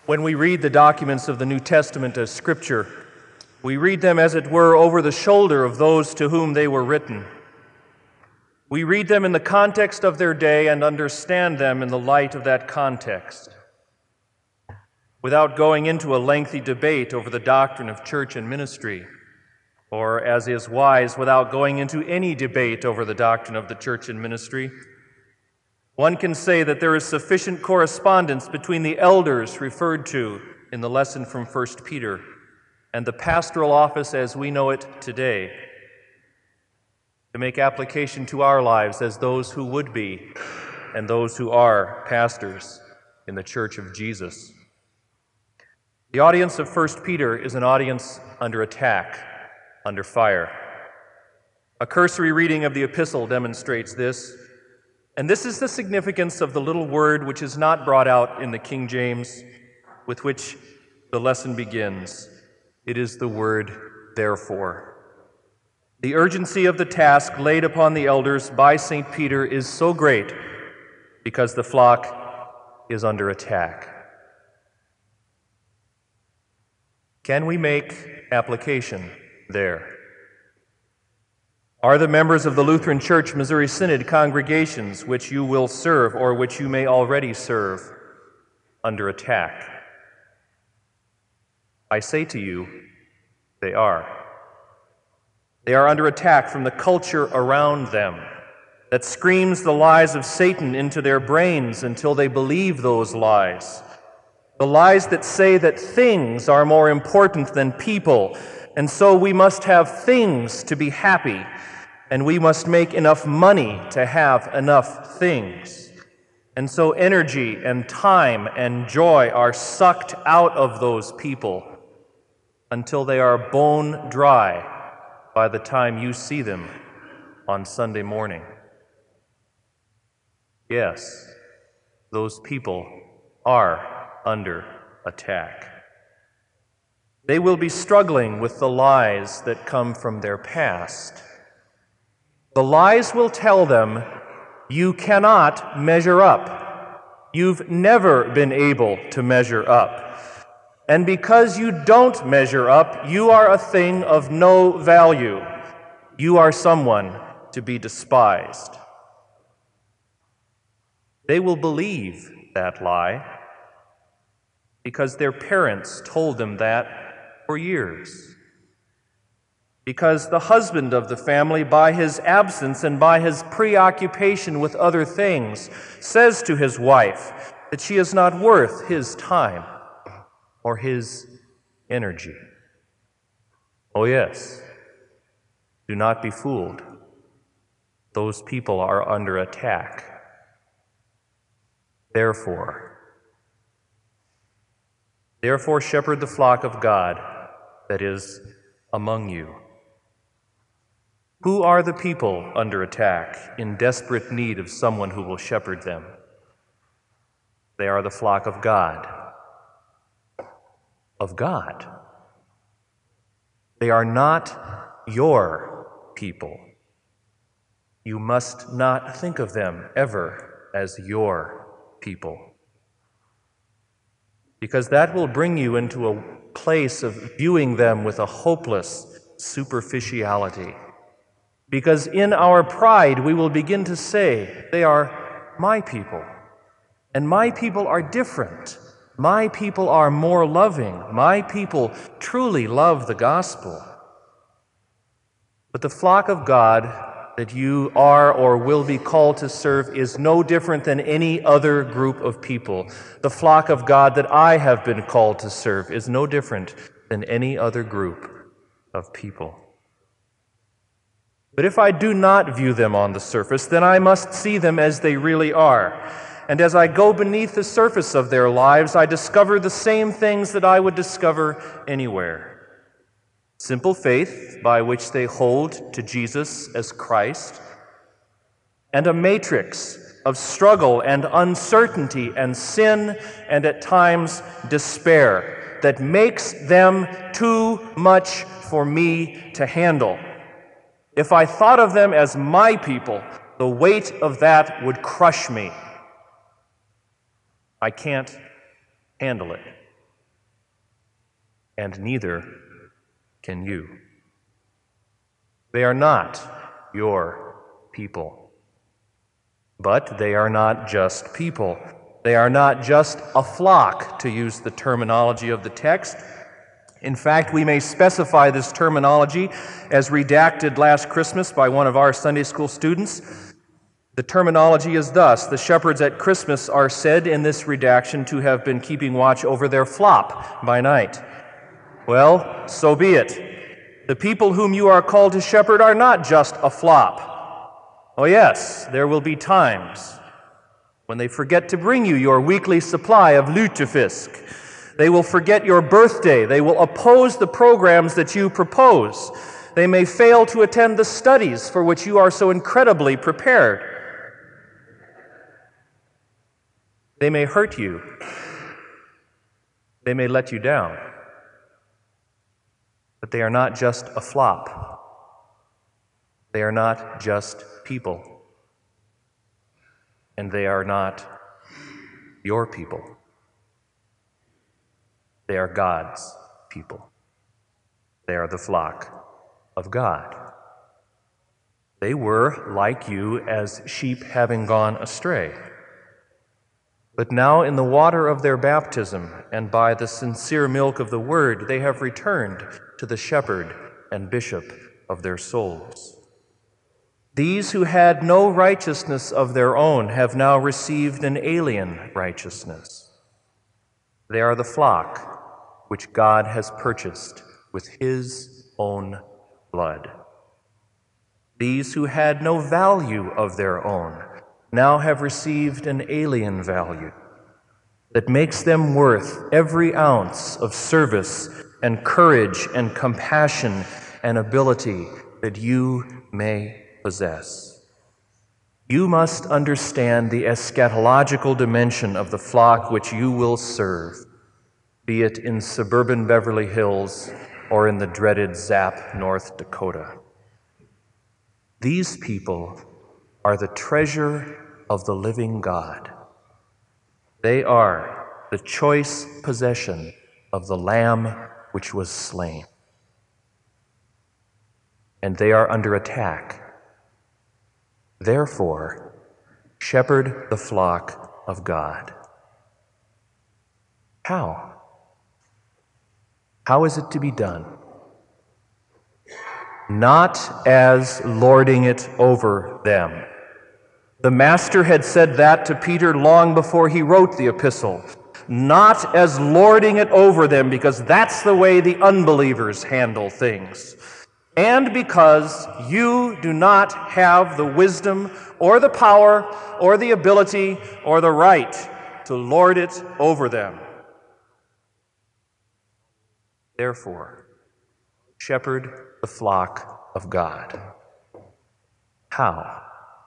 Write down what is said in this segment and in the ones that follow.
When we read the documents of the New Testament as Scripture, we read them, as it were, over the shoulder of those to whom they were written. We read them in the context of their day and understand them in the light of that context. Without going into a lengthy debate over the doctrine of church and ministry, or, as is wise, without going into any debate over the doctrine of the church and ministry, one can say that there is sufficient correspondence between the elders referred to in the lesson from 1 Peter and the pastoral office as we know it today to make application to our lives as those who would be and those who are pastors in the Church of Jesus. The audience of 1 Peter is an audience under attack, under fire. A cursory reading of the epistle demonstrates this. And this is the significance of the little word which is not brought out in the King James, with which the lesson begins. It is the word therefore. The urgency of the task laid upon the elders by St. Peter is so great because the flock is under attack. Can we make application there? Are the members of the Lutheran Church Missouri Synod congregations which you will serve or which you may already serve under attack? I say to you, they are. They are under attack from the culture around them that screams the lies of Satan into their brains until they believe those lies. The lies that say that things are more important than people, and so we must have things to be happy, and we must make enough money to have enough things. And so energy and time and joy are sucked out of those people until they are bone dry by the time you see them on Sunday morning. Yes, those people are under attack. They will be struggling with the lies that come from their past. The lies will tell them, you cannot measure up. You've never been able to measure up. And because you don't measure up, you are a thing of no value. You are someone to be despised. They will believe that lie because their parents told them that for years. Because the husband of the family, by his absence and by his preoccupation with other things, says to his wife that she is not worth his time or his energy. Oh yes, do not be fooled. Those people are under attack. Therefore, shepherd the flock of God that is among you. Who are the people under attack, in desperate need of someone who will shepherd them? They are the flock of God. Of God. They are not your people. You must not think of them ever as your people, because that will bring you into a place of viewing them with a hopeless superficiality. Because in our pride, we will begin to say, they are my people, and my people are different. My people are more loving. My people truly love the gospel. But the flock of God that you are or will be called to serve is no different than any other group of people. The flock of God that I have been called to serve is no different than any other group of people. But if I do not view them on the surface, then I must see them as they really are. And as I go beneath the surface of their lives, I discover the same things that I would discover anywhere. Simple faith by which they hold to Jesus as Christ, and a matrix of struggle and uncertainty and sin and at times despair that makes them too much for me to handle. If I thought of them as my people, the weight of that would crush me. I can't handle it. and neither can you. They are not your people. But they are not just people. They are not just a flock, to use the terminology of the text. In fact, we may specify this terminology as redacted last Christmas by one of our Sunday school students. The terminology is thus: the shepherds at Christmas are said in this redaction to have been keeping watch over their flop by night. Well, so be it. The people whom you are called to shepherd are not just a flop. Oh yes, there will be times when they forget to bring you your weekly supply of lutefisk. They will forget your birthday. They will oppose the programs that you propose. They may fail to attend the studies for which you are so incredibly prepared. They may hurt you. They may let you down. But they are not just a flop. They are not just people. And they are not your people. They are God's people. They are the flock of God. They were, like you, as sheep having gone astray. But now in the water of their baptism and by the sincere milk of the word, they have returned to the shepherd and bishop of their souls. These who had no righteousness of their own have now received an alien righteousness. They are the flock which God has purchased with his own blood. These who had no value of their own now have received an alien value that makes them worth every ounce of service and courage and compassion and ability that you may possess. You must understand the eschatological dimension of the flock which you will serve, be it in suburban Beverly Hills or in the dreaded Zap, North Dakota. These people are the treasure of the living God. They are the choice possession of the Lamb which was slain. And they are under attack. Therefore, shepherd the flock of God. How? How is it to be done? Not as lording it over them. The Master had said that to Peter long before he wrote the epistle. Not as lording it over them, because that's the way the unbelievers handle things. And because you do not have the wisdom or the power or the ability or the right to lord it over them. Therefore, shepherd the flock of God. How?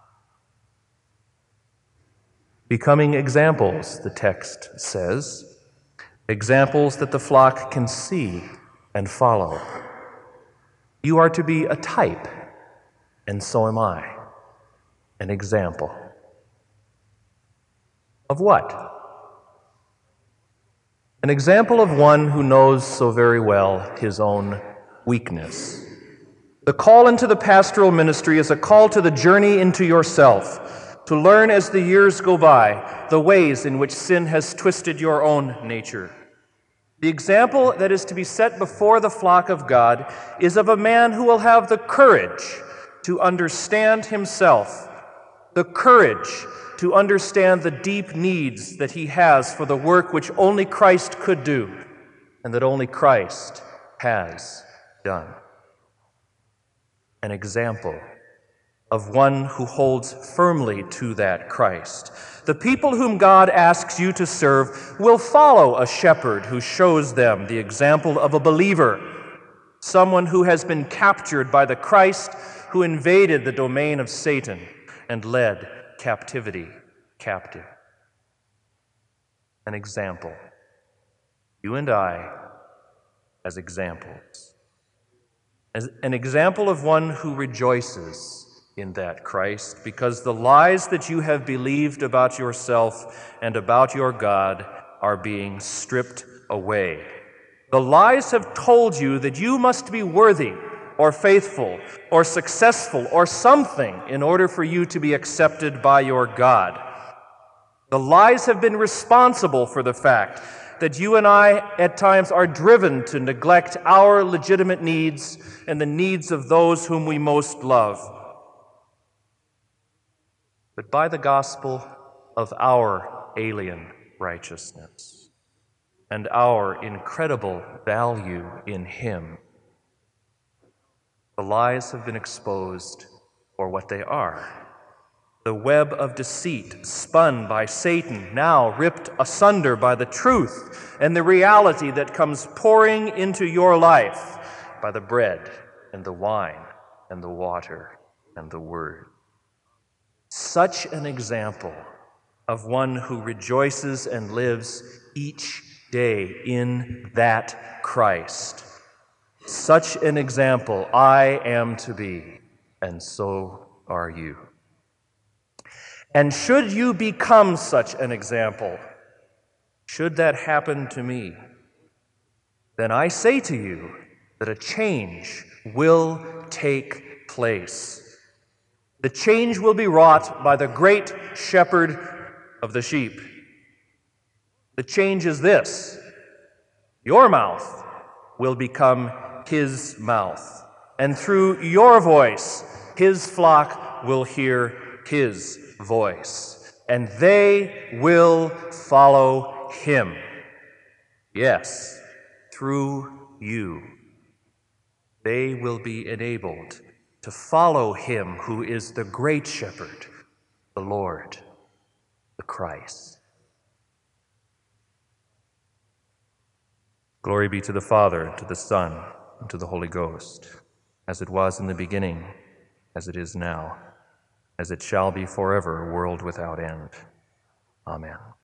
Becoming examples, the text says, examples that the flock can see and follow. You are to be a type, and so am I, an example. Of what? An example of one who knows so very well his own weakness. The call into the pastoral ministry is a call to the journey into yourself, to learn as the years go by the ways in which sin has twisted your own nature. The example that is to be set before the flock of God is of a man who will have the courage to understand himself, the courage to understand the deep needs that he has for the work which only Christ could do and that only Christ has done. An example of one who holds firmly to that Christ. The people whom God asks you to serve will follow a shepherd who shows them the example of a believer, someone who has been captured by the Christ who invaded the domain of Satan and led captivity captive. An example. You and I as examples. As an example of one who rejoices in that Christ, because the lies that you have believed about yourself and about your God are being stripped away. The lies have told you that you must be worthy or faithful or successful or something in order for you to be accepted by your God. The lies have been responsible for the fact that you and I at times are driven to neglect our legitimate needs and the needs of those whom we most love. But by the gospel of our alien righteousness and our incredible value in Him, the lies have been exposed for what they are. The web of deceit spun by Satan, now ripped asunder by the truth and the reality that comes pouring into your life by the bread and the wine and the water and the word. Such an example of one who rejoices and lives each day in that Christ. Such an example I am to be, and so are you. And should you become such an example, should that happen to me, then I say to you that a change will take place. The change will be wrought by the great shepherd of the sheep. The change is this: your mouth will become his mouth, and through your voice, his flock will hear his voice, and they will follow him. Yes, through you, they will be enabled to follow him who is the great shepherd, the Lord, the Christ. Glory be to the Father, and to the Son, and to the Holy Ghost, as it was in the beginning, as it is now, as it shall be forever, world without end. Amen.